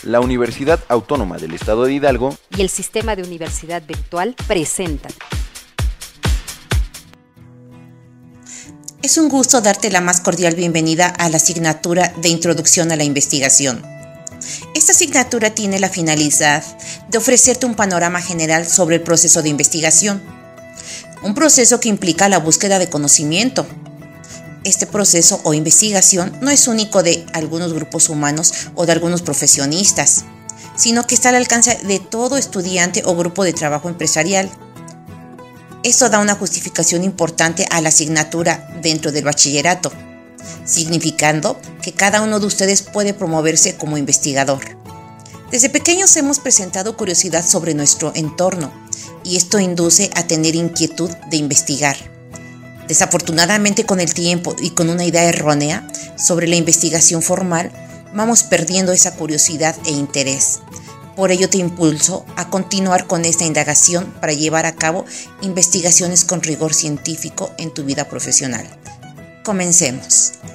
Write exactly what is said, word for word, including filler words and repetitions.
La Universidad Autónoma del Estado de Hidalgo y el Sistema de Universidad Virtual presentan. Es un gusto darte la más cordial bienvenida a la asignatura de Introducción a la Investigación. Esta asignatura tiene la finalidad de ofrecerte un panorama general sobre el proceso de investigación, un proceso que implica la búsqueda de conocimiento. Este proceso o investigación no es único de algunos grupos humanos o de algunos profesionistas, sino que está al alcance de todo estudiante o grupo de trabajo empresarial. Esto da una justificación importante a la asignatura dentro del bachillerato, significando que cada uno de ustedes puede promoverse como investigador. Desde pequeños hemos presentado curiosidad sobre nuestro entorno y esto induce a tener inquietud de investigar. Desafortunadamente, con el tiempo y con una idea errónea sobre la investigación formal, vamos perdiendo esa curiosidad e interés. Por ello te impulso a continuar con esta indagación para llevar a cabo investigaciones con rigor científico en tu vida profesional. Comencemos.